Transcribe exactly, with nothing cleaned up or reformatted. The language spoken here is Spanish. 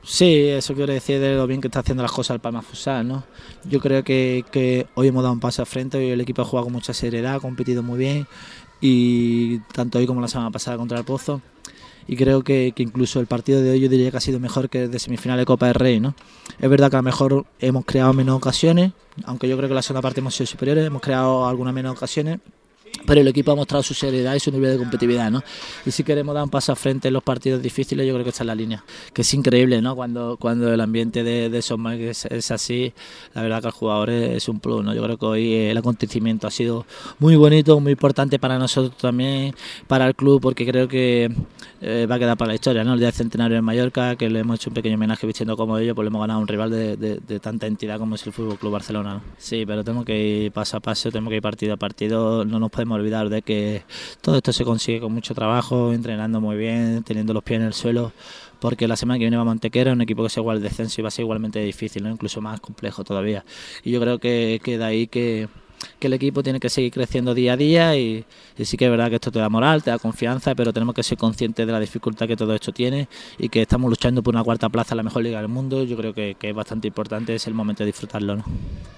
Sí, eso quiere decir de lo bien que está haciendo las cosas el Palma Futsal, ¿no? Yo creo que, que hoy hemos dado un paso al frente, hoy el equipo ha jugado con mucha seriedad, ha competido muy bien y tanto hoy como la semana pasada contra el Pozo. Y creo que, que incluso el partido de hoy yo diría que ha sido mejor que el de semifinal de Copa del Rey, ¿no? Es verdad que a lo mejor hemos creado menos ocasiones, aunque yo creo que en la segunda parte hemos sido superiores, hemos creado algunas menos ocasiones, pero el equipo ha mostrado su seriedad y su nivel de competitividad, ¿no? Y si queremos dar un paso al frente en los partidos difíciles, yo creo que esta es la línea. Que es increíble, ¿no? Cuando, cuando el ambiente de, de esos es, es así, la verdad que el jugador es, es un plus, ¿no? Yo creo que hoy el acontecimiento ha sido muy bonito, muy importante para nosotros también, para el club, porque creo que eh, va a quedar para la historia, ¿no? El día del centenario en Mallorca, que le hemos hecho un pequeño homenaje vistiendo como ellos, pues le hemos ganado a un rival de, de, de tanta entidad como es el Fútbol Club Barcelona, ¿no? Sí, pero tenemos que ir paso a paso, tenemos que ir partido a partido, no nos podemos olvidar de que todo esto se consigue con mucho trabajo, entrenando muy bien, teniendo los pies en el suelo, porque la semana que viene va a Antequera, un equipo que es igual de descenso y va a ser igualmente difícil, ¿no? Incluso más complejo todavía. Y yo creo que, que de ahí que, que el equipo tiene que seguir creciendo día a día y, y sí que es verdad que esto te da moral, te da confianza, pero tenemos que ser conscientes de la dificultad que todo esto tiene y que estamos luchando por una cuarta plaza en la mejor liga del mundo. Yo creo que, que es bastante importante, es el momento de disfrutarlo, ¿no?